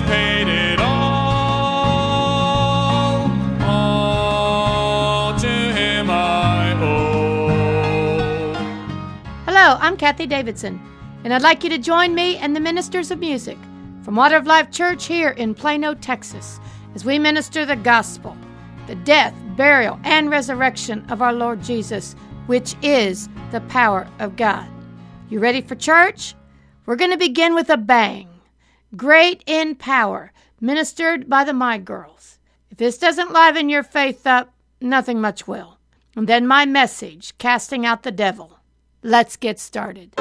paid it all to him I owe. Hello, I'm Kathy Davidson, and I'd like you to join me and the ministers of music from Water of Life Church here in Plano, Texas, as we minister the gospel, the death, burial, and resurrection of our Lord Jesus, which is the power of God. You ready for church? We're going to begin with a bang. Great in Power, ministered by the My Girls. If this doesn't liven your faith up, nothing much will. And then my message, Casting Out the Devil. Let's get started.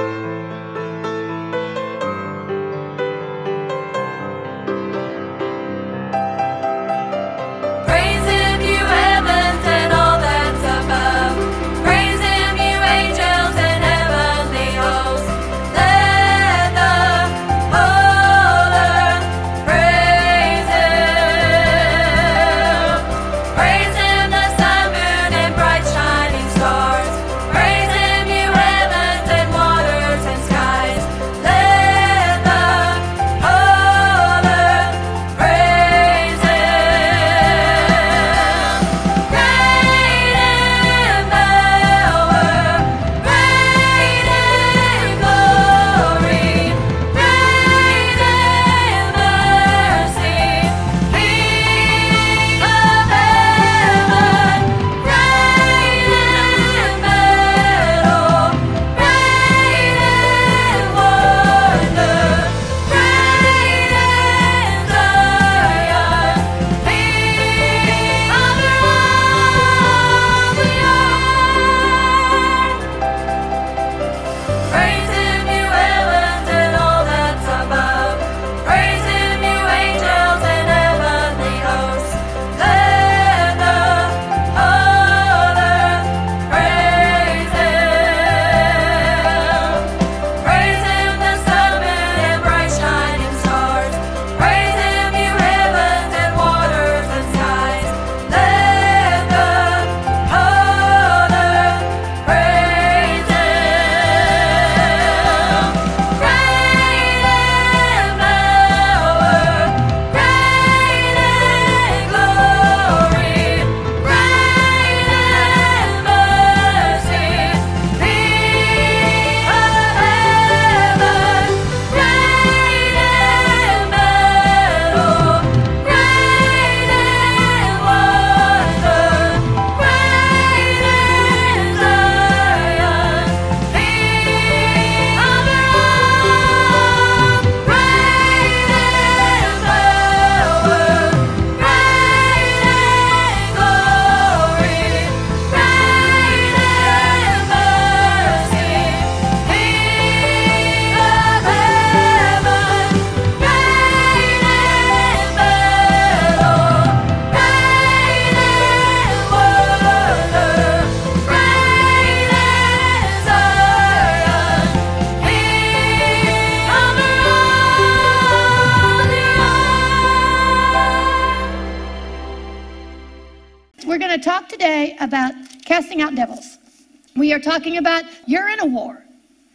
Talk today about casting out devils. We are talking about you're in a war,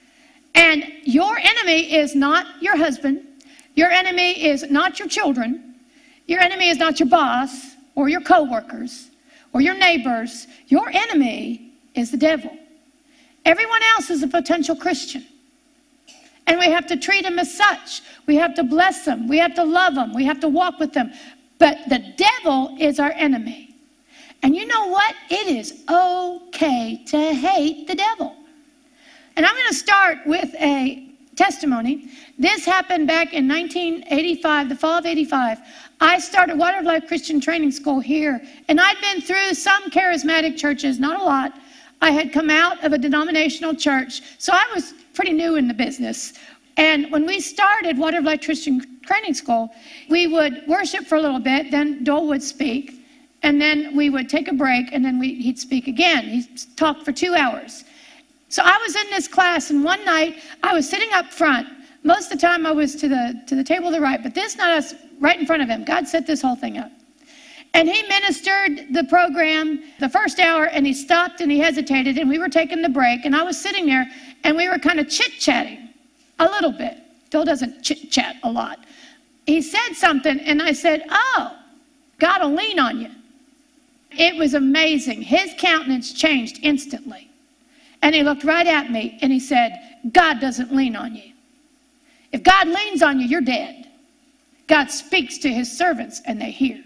and your enemy is not your husband. Your enemy is not your children. Your enemy is not your boss or your coworkers or your neighbors. Your enemy is the devil. Everyone else is a potential Christian, and we have to treat them as such. We have to bless them. We have to love them. We have to walk with them. But the devil is our enemy. And you know what? It is okay to hate the devil. And I'm going to start with a testimony. This happened back in 1985, the fall of 85. I started Water of Life Christian Training School here, and I'd been through some charismatic churches, not a lot. I had come out of a denominational church, so I was pretty new in the business. And when we started Water of Life Christian Training School, we would worship for a little bit, then Dole would speak. And then we would take a break, and then he'd speak again. He'd talk for 2 hours. So I was in this class, and one night I was sitting up front. Most of the time I was to the table to the right, but this night I was right in front of him. God set this whole thing up. And he ministered the program the first hour, and he stopped and he hesitated, and we were taking the break, and I was sitting there, and we were kind of chit-chatting a little bit. Dole doesn't chit-chat a lot. he said something, and I said, oh, God will lean on you. It was amazing. His countenance changed instantly. And he looked right at me, and he said, God doesn't lean on you. If God leans on you, you're dead. God speaks to his servants, and they hear.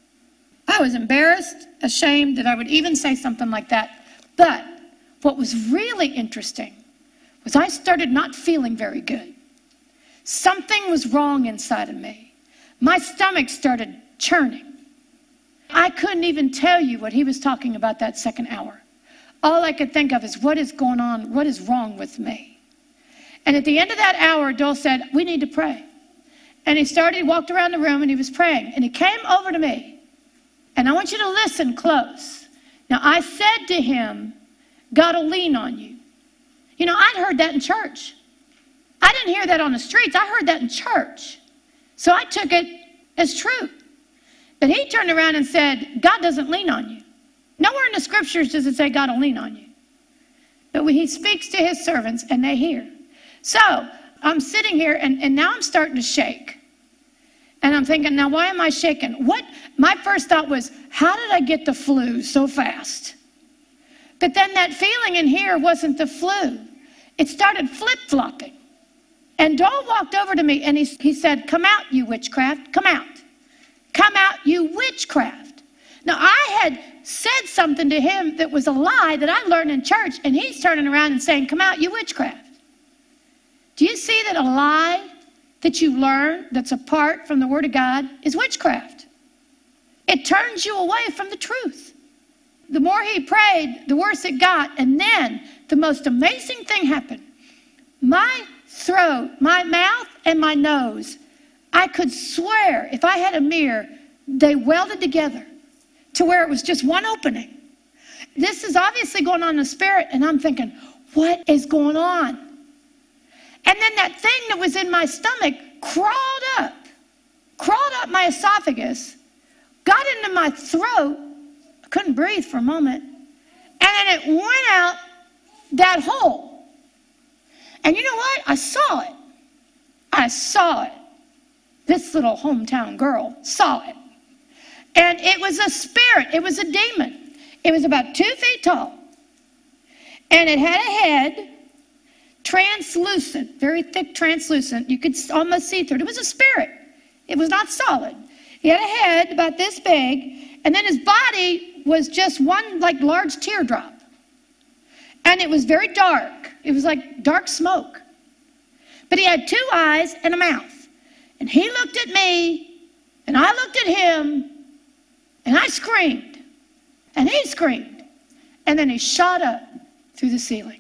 I was embarrassed, ashamed that I would even say something like that. But what was really interesting was I started not feeling very good. Something was wrong inside of me. My stomach started churning. I couldn't even tell you what he was talking about that second hour. All I could think of is, what is going on? What is wrong with me? And at the end of that hour, Joel said, we need to pray. And he walked around the room, and he was praying. And he came over to me. And I want you to listen close. Now, I said to him, God will lean on you. You know, I'd heard that in church. I didn't hear that on the streets. I heard that in church. So I took it as true. But he turned around and said, God doesn't lean on you. Nowhere in the scriptures does it say God will lean on you. But when he speaks to his servants, and they hear. So I'm sitting here, and now I'm starting to shake. And I'm thinking, now why am I shaking? My first thought was, how did I get the flu so fast? But then that feeling in here wasn't the flu. It started flip-flopping. And Joel walked over to me, and he said, come out, you witchcraft, come out. Come out, you witchcraft. Now, I had said something to him that was a lie that I learned in church, and he's turning around and saying, come out, you witchcraft. Do you see that a lie that you learn that's apart from the Word of God is witchcraft? It turns you away from the truth. The more he prayed, the worse it got. And then the most amazing thing happened. My throat, my mouth, and my nose, I could swear if I had a mirror, they welded together to where it was just one opening. This is obviously going on in the spirit, and I'm thinking, what is going on? And then that thing that was in my stomach crawled up my esophagus, got into my throat. I couldn't breathe for a moment. And then it went out that hole. And you know what? I saw it. This little hometown girl saw it. And it was a spirit. It was a demon. It was about 2 feet tall. And it had a head, translucent, very thick, translucent. You could almost see through it. It was a spirit. It was not solid. He had a head about this big, and then his body was just one like large teardrop. And it was very dark. It was like dark smoke. But he had 2 eyes and a mouth. And he looked at me, and I looked at him, and I screamed. And he screamed. And then he shot up through the ceiling.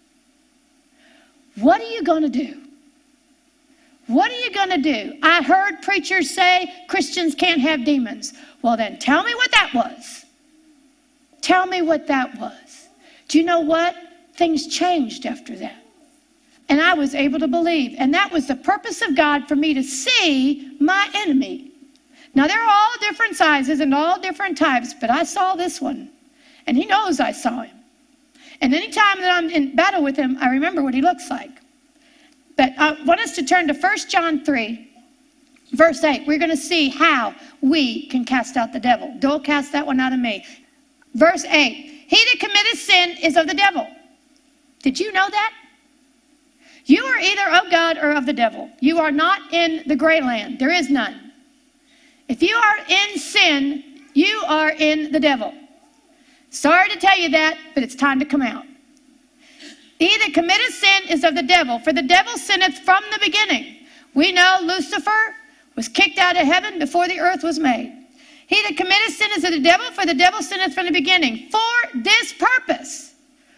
What are you going to do? What are you going to do? I heard preachers say Christians can't have demons. Well, then tell me what that was. Tell me what that was. Do you know what? Things changed after that. And I was able to believe. And that was the purpose of God for me to see my enemy. Now, they're all different sizes and all different types, but I saw this one. And he knows I saw him. And anytime that I'm in battle with him, I remember what he looks like. But I want us to turn to 1 John 3, verse 8. We're going to see how we can cast out the devil. Don't cast that one out of me. Verse 8. He that committeth sin is of the devil. Did you know that? You are either of God or of the devil. You are not in the gray land. There is none. If you are in sin, you are in the devil. Sorry to tell you that, but it's time to come out. He that committeth sin is of the devil, for the devil sinneth from the beginning. We know Lucifer was kicked out of heaven before the earth was made. He that committeth sin is of the devil, for the devil sinneth from the beginning. For this purpose,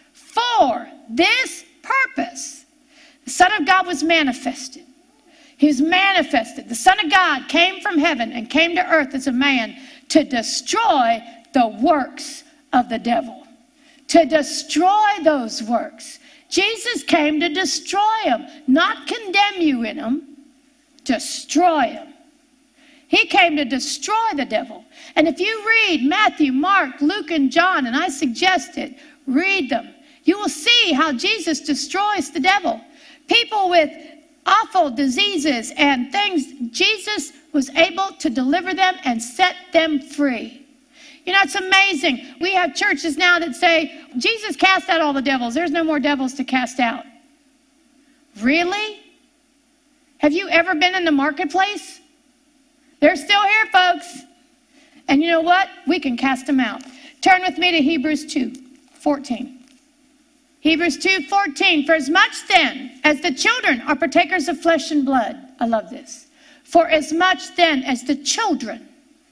the Son of God was manifested. He was manifested. The Son of God came from heaven and came to earth as a man to destroy the works of the devil. To destroy those works. Jesus came to destroy them, not condemn you in them, destroy them. He came to destroy the devil. And if you read Matthew, Mark, Luke, and John, and I suggest it, read them, you will see how Jesus destroys the devil. People with awful diseases and things, Jesus was able to deliver them and set them free. You know, it's amazing. We have churches now that say, Jesus cast out all the devils. There's no more devils to cast out. Really? Have you ever been in the marketplace? They're still here, folks. And you know what? We can cast them out. Turn with me to Hebrews 2:14. Hebrews 2:14. For as much then as the children are partakers of flesh and blood. I love this. For as much then as the children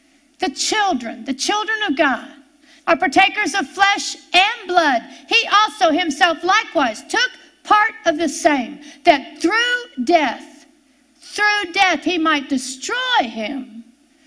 of God are partakers of flesh and blood, he also himself likewise took part of the same, that through death he might destroy him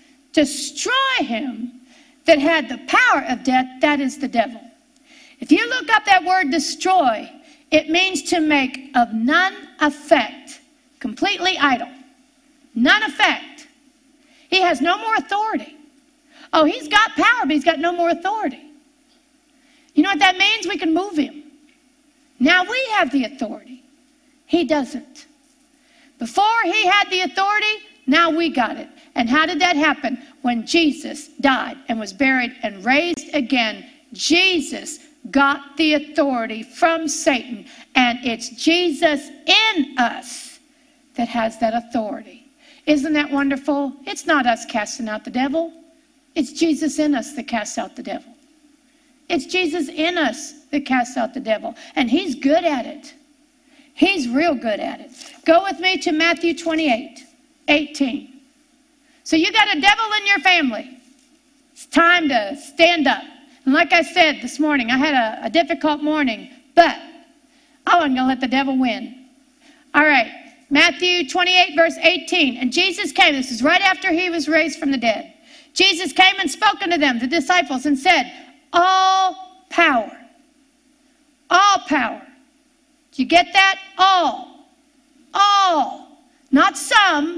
that had the power of death, that is the devil. If you look up that word destroy, it means to make of none effect, completely idle, none effect. He has no more authority. Oh, he's got power, but he's got no more authority. You know what that means? We can move him. Now we have the authority. He doesn't. Before he had the authority, now we got it. And how did that happen? When Jesus died and was buried and raised again, Jesus got the authority from Satan. And it's Jesus in us that has that authority. Isn't that wonderful? It's not us casting out the devil. It's Jesus in us that casts out the devil. It's Jesus in us that casts out the devil. And he's good at it. He's real good at it. Go with me to Matthew 28:18. So you got a devil in your family. It's time to stand up. And like I said this morning, I had a difficult morning, but I wasn't going to let the devil win. All right, Matthew 28:18. And Jesus came. This is right after he was raised from the dead. Jesus came and spoke unto them, the disciples, and said, all power. Do you get that? All. Not some.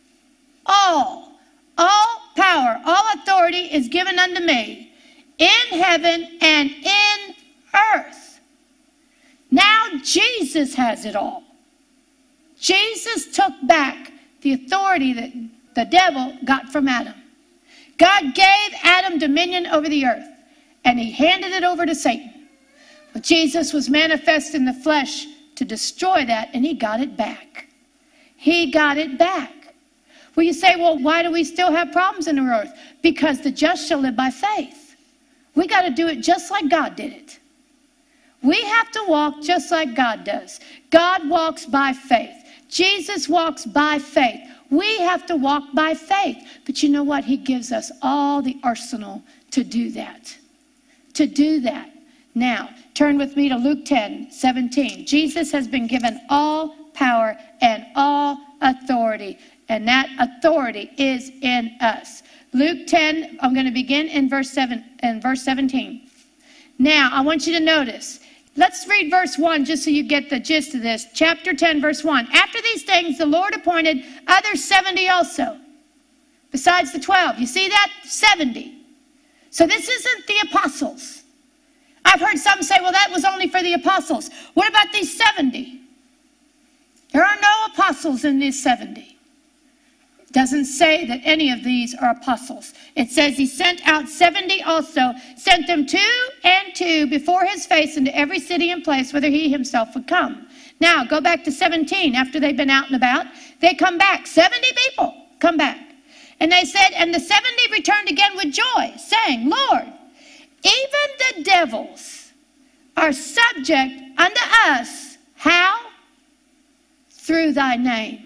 All power, all authority is given unto me in heaven and in earth. Now Jesus has it all. Jesus took back the authority that the devil got from Adam. God gave Adam dominion over the earth, and he handed it over to Satan. But Jesus was manifest in the flesh to destroy that, and he got it back. He got it back. Well, you say, well, why do we still have problems in the earth? Because the just shall live by faith. We got to do it just like God did it. We have to walk just like God does. God walks by faith. Jesus walks by faith. We have to walk by faith. But you know what? He gives us all the arsenal to do that. To do that. Now, turn with me to Luke 10:17. Jesus has been given all power and all authority. And that authority is in us. Luke 10, I'm going to begin in verse 17. Now, I want you to notice. Let's read verse 1 just so you get the gist of this. Chapter 10, verse 1. After these things, the Lord appointed other 70 also, besides the 12. You see that? 70. So this isn't the apostles. I've heard some say, well, that was only for the apostles. What about these 70? There are no apostles in these 70. It doesn't say that any of these are apostles. It says he sent out 70 also, sent them 2 and 2 before his face into every city and place whither he himself would come. Now, go back to 17. After they've been out and about, they come back. 70 people come back. And they said, and the 70 returned again with joy, saying, Lord, even the devils are subject unto us. How? Through thy name.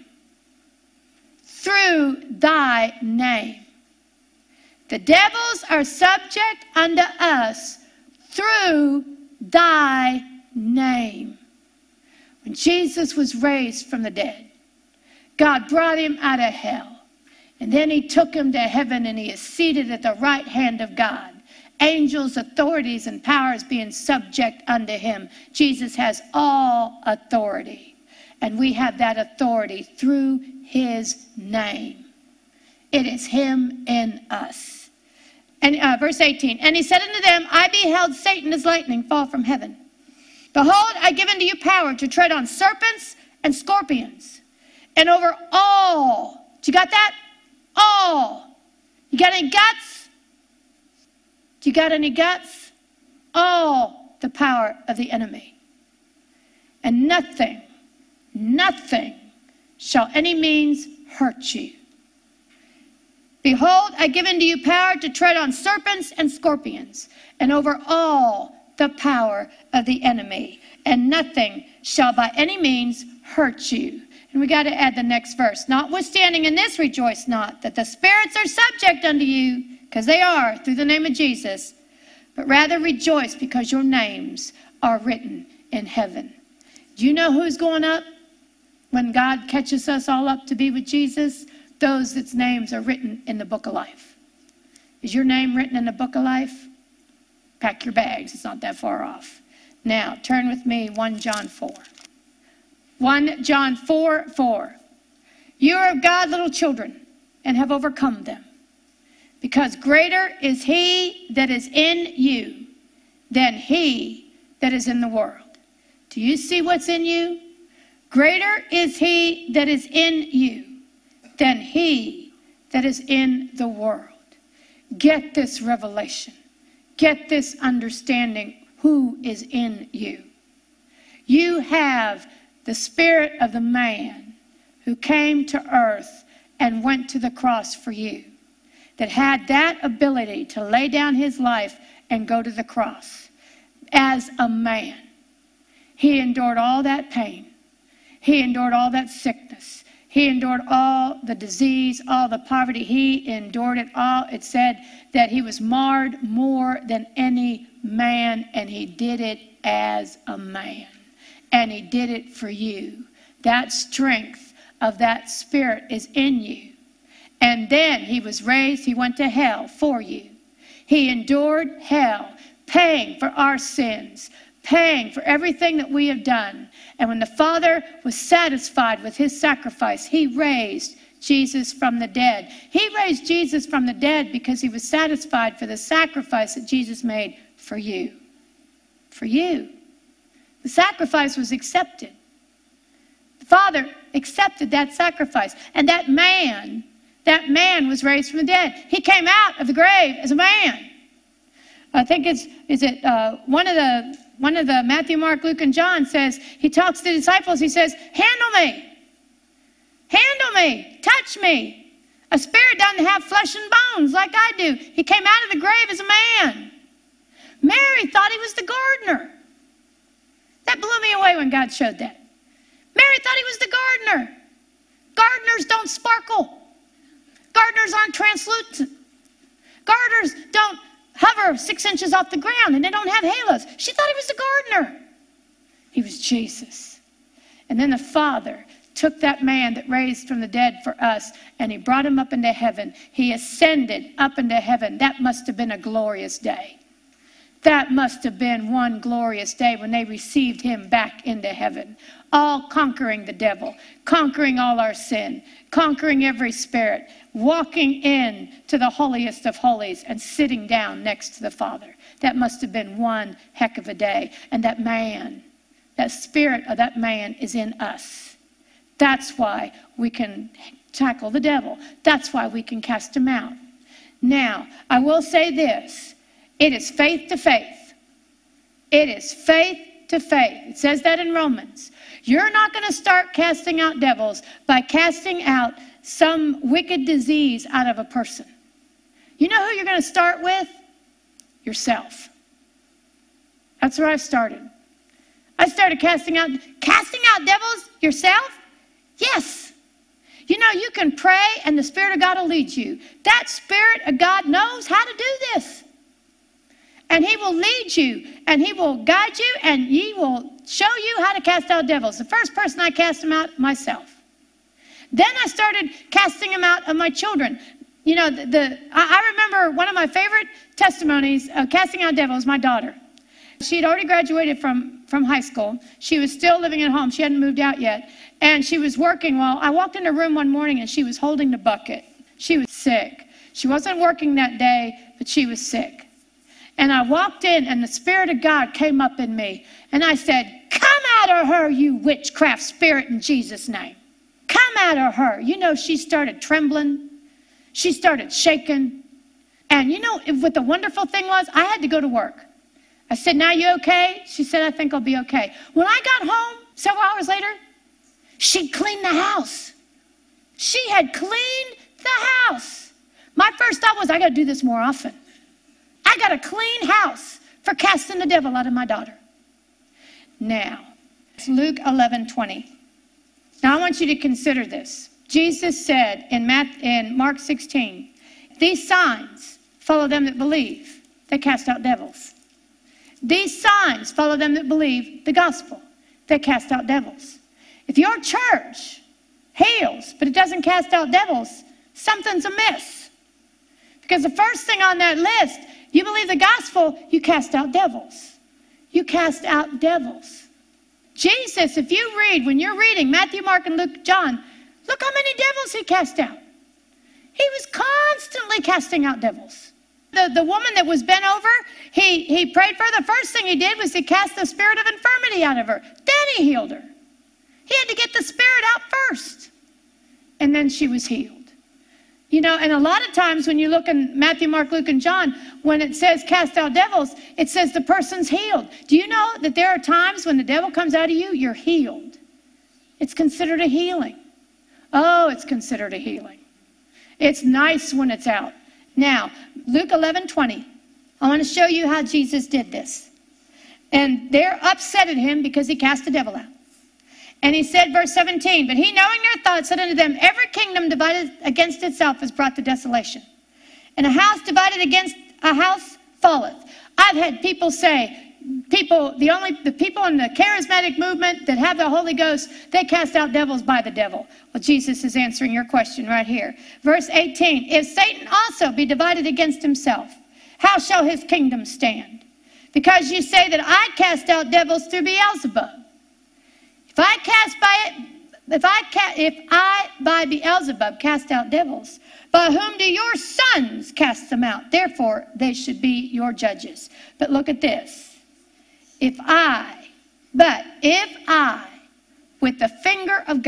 Through thy name. The devils are subject unto us through thy name. When Jesus was raised from the dead, God brought him out of hell. And then he took him to heaven, and he is seated at the right hand of God. Angels, authorities, and powers being subject unto him. Jesus has all authority. And we have that authority through his name. It is him in us. And verse 18, and he said unto them, I beheld Satan as lightning fall from heaven. Behold, I give unto you power to tread on serpents and scorpions, and over all. You got that? All. You got any guts? You got any guts? All the power of the enemy. And nothing shall any means hurt you. Behold, I give unto you power to tread on serpents and scorpions, and over all the power of the enemy, and nothing shall by any means hurt you. And we got to add the next verse. Notwithstanding in this rejoice not, that the spirits are subject unto you, because they are, through the name of Jesus, but rather rejoice because your names are written in heaven. Do you know who's going up when God catches us all up to be with Jesus? Those that's names are written in the book of life. Is your name written in the book of life? Pack your bags. It's not that far off. Now, turn with me 1 John 4. 1 John 4:4. You are of God, little children, and have overcome them, because greater is he that is in you than he that is in the world. Do you see what's in you? Greater is he that is in you than he that is in the world. Get this revelation. Get this understanding who is in you. You have the spirit of the man who came to earth and went to the cross for you, that had that ability to lay down his life and go to the cross. As a man, he endured all that pain. He endured all that sickness. He endured all the disease, all the poverty. He endured it all. It said that he was marred more than any man, and he did it as a man. And he did it for you. That strength of that spirit is in you. And then he was raised. He went to hell for you. He endured hell, paying for our sins, paying for everything that we have done. And when the Father was satisfied with his sacrifice, he raised Jesus from the dead. He raised Jesus from the dead because he was satisfied for the sacrifice that Jesus made for you. For you. The sacrifice was accepted. The Father accepted that sacrifice. And that man was raised from the dead. He came out of the grave as a man. I think one of the Matthew, Mark, Luke, and John says, he talks to the disciples, he says, handle me, touch me. A spirit doesn't have flesh and bones like I do. He came out of the grave as a man. Mary thought he was the gardener. That blew me away when God showed that. Mary thought he was the gardener. Gardeners don't sparkle. Gardeners aren't translucent. Gardeners don't hover 6 inches off the ground, and they don't have halos. She thought he was the gardener. He was Jesus. And then the Father took that man that raised from the dead for us, and he brought him up into heaven. He ascended up into heaven. That must have been a glorious day. That must have been one glorious day when they received him back into heaven, all conquering the devil, conquering all our sin, conquering every spirit, walking in to the holiest of holies and sitting down next to the Father. That must have been one heck of a day. And that man, that spirit of that man is in us. That's why we can tackle the devil. That's why we can cast him out. Now, I will say this. It is faith to faith. It is faith to faith. It says that in Romans. You're not going to start casting out devils by casting out some wicked disease out of a person. You know who you're going to start with? Yourself. That's where I started. I started casting out devils yourself? Yes. You know, you can pray and the Spirit of God will lead you. That Spirit of God knows how to do this. And he will lead you, and he will guide you, and he will show you how to cast out devils. The first person I cast them out, myself. Then I started casting them out of my children. You know, I remember one of my favorite testimonies of casting out devils, my daughter. She had already graduated from high school. She was still living at home. She hadn't moved out yet. And she was working. Well, I walked in her room one morning, and she was holding the bucket. She was sick. She wasn't working that day, but she was sick. And I walked in, and the Spirit of God came up in me. And I said, come out of her, you witchcraft spirit, in Jesus' name. Come out of her. You know, she started trembling. She started shaking. And you know what the wonderful thing was? I had to go to work. I said, now you okay? She said, I think I'll be okay. When I got home several hours later, she'd cleaned the house. She had cleaned the house. My first thought was, I got to do this more often. I got a clean house for casting the devil out of my daughter. Now, it's Luke 11:20. Now I want you to consider this. Jesus said in Mark 16, these signs follow them that believe. They cast out devils. These signs follow them that believe the gospel. They cast out devils. If your church heals, but it doesn't cast out devils, something's amiss. Because the first thing on that list, you believe the gospel, you cast out devils. You cast out devils. Jesus, if you read, when you're reading Matthew, Mark, and Luke, John, look how many devils he cast out. He was constantly casting out devils. The woman that was bent over, he prayed for her. The first thing he did was he cast the spirit of infirmity out of her. Then he healed her. He had to get the spirit out first. And then she was healed. You know, and a lot of times when you look in Matthew, Mark, Luke, and John, when it says cast out devils, it says the person's healed. Do you know that there are times when the devil comes out of you, you're healed? It's considered a healing. Oh, it's considered a healing. It's nice when it's out. Now, Luke 11:20. I want to show you how Jesus did this. And they're upset at him because he cast the devil out. And he said, verse 17, but he, knowing their thoughts, said unto them, every kingdom divided against itself is brought to desolation. And a house divided against a house falleth. I've had people say, the people in the charismatic movement that have the Holy Ghost, they cast out devils by the devil. Well, Jesus is answering your question right here. Verse 18, if Satan also be divided against himself, how shall his kingdom stand? Because you say that I cast out devils through Beelzebub. If I by Beelzebub cast out devils, by whom do your sons cast them out? Therefore, they should be your judges. But look at this. If I, with the finger of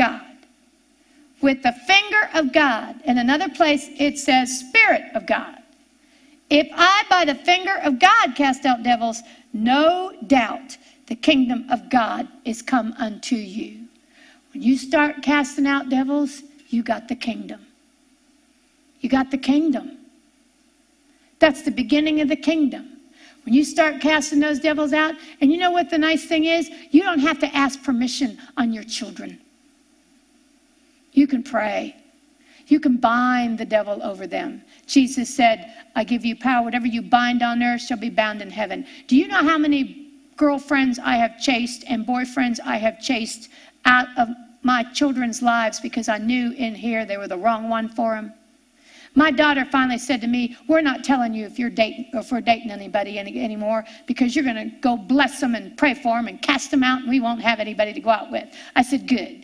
God, in another place it says Spirit of God. If I by the finger of God cast out devils, no doubt the kingdom of God is come unto you. When you start casting out devils, you got the kingdom. You got the kingdom. That's the beginning of the kingdom. When you start casting those devils out, and you know what the nice thing is? You don't have to ask permission on your children. You can pray. You can bind the devil over them. Jesus said, I give you power. Whatever you bind on earth shall be bound in heaven. Do you know how many girlfriends I have chased and boyfriends I have chased out of my children's lives because I knew in here they were the wrong one for them? My daughter finally said to me, we're not telling you if we're dating anybody anymore, because you're going to go bless them and pray for them and cast them out, and we won't have anybody to go out with. I said, good.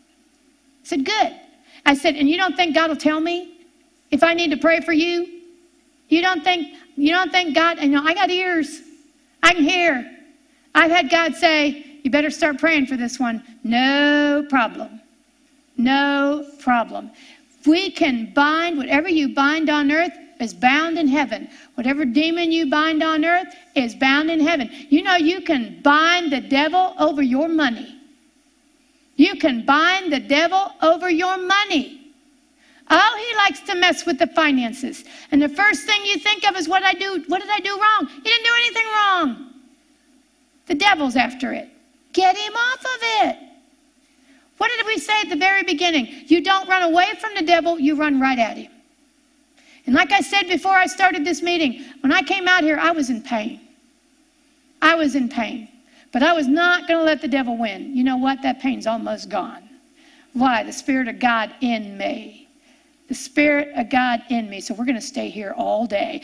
I said, and you don't think God will tell me if I need to pray for you? You don't think God, and I got ears. I can hear. I've had God say, you better start praying for this one. No problem. No problem. We can bind whatever you bind on earth is bound in heaven. Whatever demon you bind on earth is bound in heaven. You know, you can bind the devil over your money. You can bind the devil over your money. Oh, he likes to mess with the finances. And the first thing you think of is, what did I do wrong? You didn't do anything wrong. The devil's after it. Get him off of it. What did we say at the very beginning? You don't run away from the devil, you run right at him. And like I said before I started this meeting, when I came out here, I was in pain. I was in pain. But I was not going to let the devil win. You know what? That pain's almost gone. Why? The Spirit of God in me. The Spirit of God in me. So we're going to stay here all day.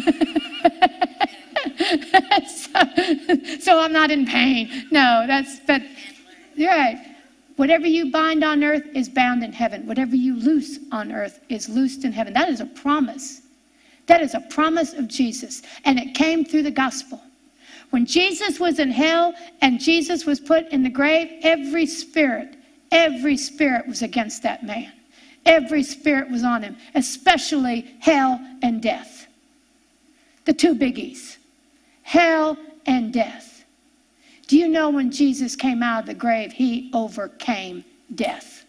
So I'm not in pain. No, but you're right. Whatever you bind on earth is bound in heaven. Whatever you loose on earth is loosed in heaven. That is a promise. That is a promise of Jesus. And it came through the gospel. When Jesus was in hell and Jesus was put in the grave, every spirit every spirit was against that man. Every spirit was on him, especially hell and death. The two biggies, hell and death. Do you know when Jesus came out of the grave, he overcame death?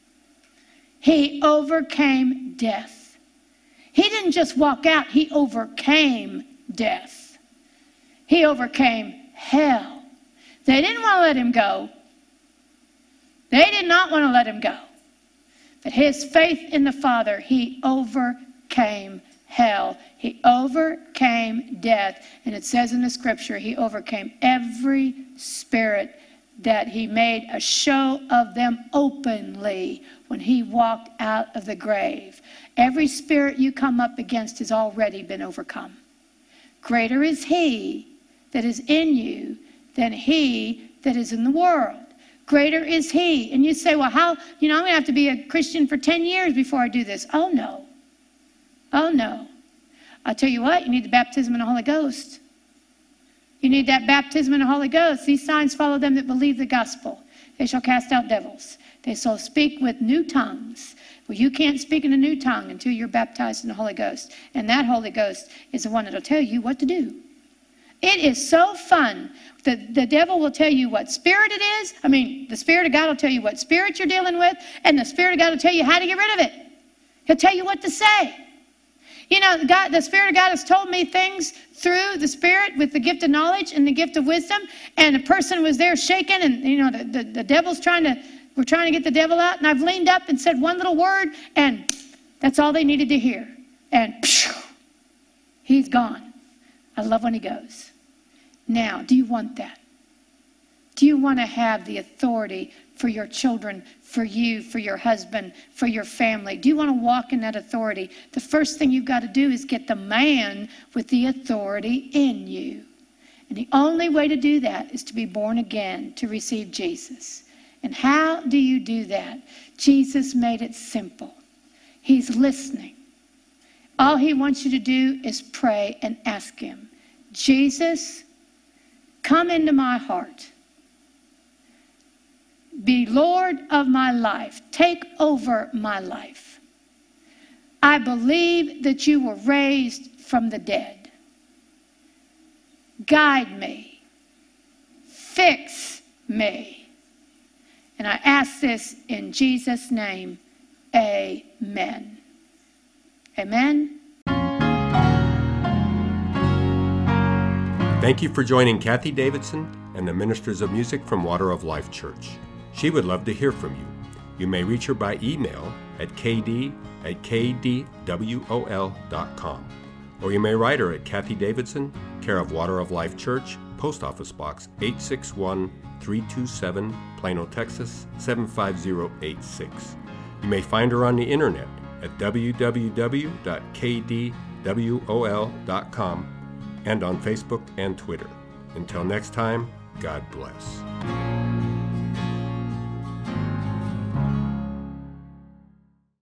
He overcame death. He didn't just walk out, he overcame death. He overcame hell. They didn't want to let him go. They did not want to let him go. But his faith in the Father, he overcame hell. He overcame death. And it says in the scripture, he overcame every spirit that he made a show of them openly when he walked out of the grave. Every spirit you come up against has already been overcome. Greater is he that is in you than he that is in the world. Greater is he. And you say, well, how, I'm going to have to be a Christian for 10 years before I do this. Oh, no. Oh, no. I'll tell you what, you need the baptism in the Holy Ghost. You need that baptism in the Holy Ghost. These signs follow them that believe the gospel. They shall cast out devils. They shall speak with new tongues. Well, you can't speak in a new tongue until you're baptized in the Holy Ghost. And that Holy Ghost is the one that will tell you what to do. It is so fun. The devil will tell you what spirit it is. The Spirit of God will tell you what spirit you're dealing with, and the Spirit of God will tell you how to get rid of it. He'll tell you what to say. The Spirit of God has told me things through the Spirit with the gift of knowledge and the gift of wisdom, and a person was there shaking, and the devil's we're trying to get the devil out, and I've leaned up and said one little word, and that's all they needed to hear. And he's gone. I love when he goes. Now, do you want that? Do you want to have the authority for your children, for you, for your husband, for your family? Do you want to walk in that authority? The first thing you've got to do is get the man with the authority in you. And the only way to do that is to be born again, to receive Jesus. And how do you do that? Jesus made it simple. He's listening. All he wants you to do is pray and ask him, Jesus, come into my heart. Be Lord of my life. Take over my life. I believe that you were raised from the dead. Guide me. Fix me. And I ask this in Jesus' name. Amen. Amen. Thank you for joining Kathy Davidson and the Ministers of Music from Water of Life Church. She would love to hear from you. You may reach her by email at kd@kdwol.com. Or you may write her at Kathy Davidson, care of Water of Life Church, Post Office Box 861327, Plano, Texas 75086. You may find her on the internet at www.kdwol.com and on Facebook and Twitter. Until next time, God bless.